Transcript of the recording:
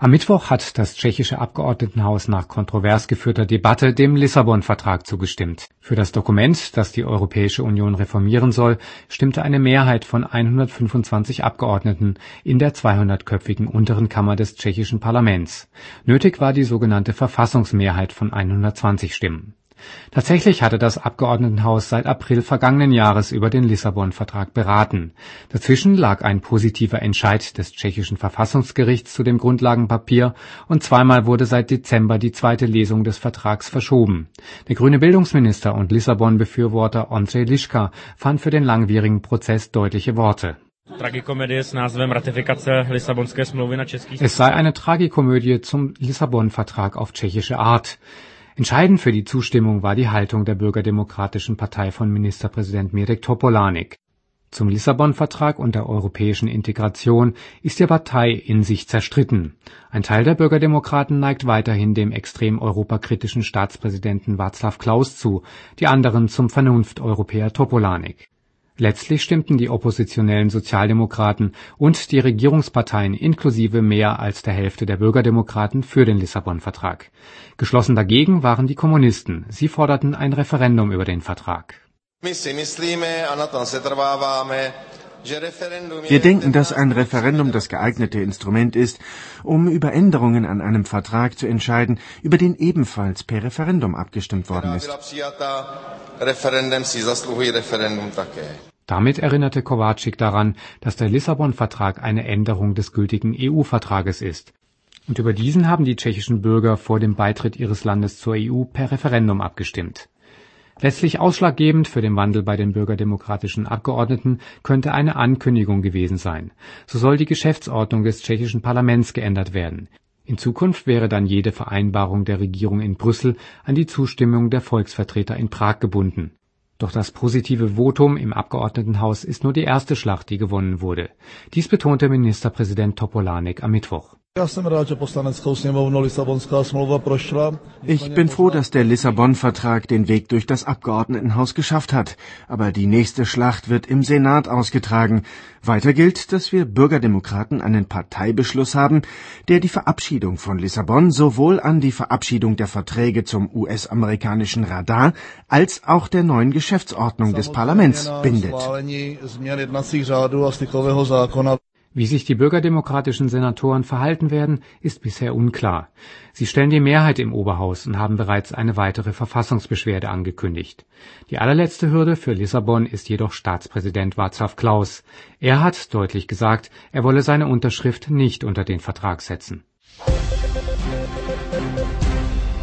Am Mittwoch hat das tschechische Abgeordnetenhaus nach kontrovers geführter Debatte dem Lissabon-Vertrag zugestimmt. Für das Dokument, das die Europäische Union reformieren soll, stimmte eine Mehrheit von 125 Abgeordneten in der 200-köpfigen unteren Kammer des tschechischen Parlaments. Nötig war die sogenannte Verfassungsmehrheit von 120 Stimmen. Tatsächlich hatte das Abgeordnetenhaus seit April vergangenen Jahres über den Lissabon-Vertrag beraten. Dazwischen lag ein positiver Entscheid des tschechischen Verfassungsgerichts zu dem Grundlagenpapier und zweimal wurde seit Dezember die zweite Lesung des Vertrags verschoben. Der grüne Bildungsminister und Lissabon-Befürworter Ondřej Liška fand für den langwierigen Prozess deutliche Worte. Es sei eine Tragikomödie zum Lissabon-Vertrag auf tschechische Art. Entscheidend für die Zustimmung war die Haltung der Bürgerdemokratischen Partei von Ministerpräsident Mirek Topolánek. Zum Lissabon-Vertrag und der europäischen Integration ist die Partei in sich zerstritten. Ein Teil der Bürgerdemokraten neigt weiterhin dem extrem europakritischen Staatspräsidenten Václav Klaus zu, die anderen zum Vernunft-Europäer Topolánek. Letztlich stimmten die oppositionellen Sozialdemokraten und die Regierungsparteien inklusive mehr als der Hälfte der Bürgerdemokraten für den Lissabon-Vertrag. Geschlossen dagegen waren die Kommunisten. Sie forderten ein Referendum über den Vertrag. Wir denken, dass ein Referendum das geeignete Instrument ist, um über Änderungen an einem Vertrag zu entscheiden, über den ebenfalls per Referendum abgestimmt worden ist. Damit erinnerte Kováčik daran, dass der Lissabon-Vertrag eine Änderung des gültigen EU-Vertrages ist. Und über diesen haben die tschechischen Bürger vor dem Beitritt ihres Landes zur EU per Referendum abgestimmt. Letztlich ausschlaggebend für den Wandel bei den bürgerdemokratischen Abgeordneten könnte eine Ankündigung gewesen sein. So soll die Geschäftsordnung des tschechischen Parlaments geändert werden. In Zukunft wäre dann jede Vereinbarung der Regierung in Brüssel an die Zustimmung der Volksvertreter in Prag gebunden. Doch das positive Votum im Abgeordnetenhaus ist nur die erste Schlacht, die gewonnen wurde. Dies betonte Ministerpräsident Topolánek am Mittwoch. Ich bin froh, dass der Lissabon-Vertrag den Weg durch das Abgeordnetenhaus geschafft hat. Aber die nächste Schlacht wird im Senat ausgetragen. Weiter gilt, dass wir Bürgerdemokraten einen Parteibeschluss haben, der die Verabschiedung von Lissabon sowohl an die Verabschiedung der Verträge zum US-amerikanischen Radar als auch der neuen Geschäftsordnung des Parlaments bindet. Wie sich die bürgerdemokratischen Senatoren verhalten werden, ist bisher unklar. Sie stellen die Mehrheit im Oberhaus und haben bereits eine weitere Verfassungsbeschwerde angekündigt. Die allerletzte Hürde für Lissabon ist jedoch Staatspräsident Václav Klaus. Er hat deutlich gesagt, er wolle seine Unterschrift nicht unter den Vertrag setzen.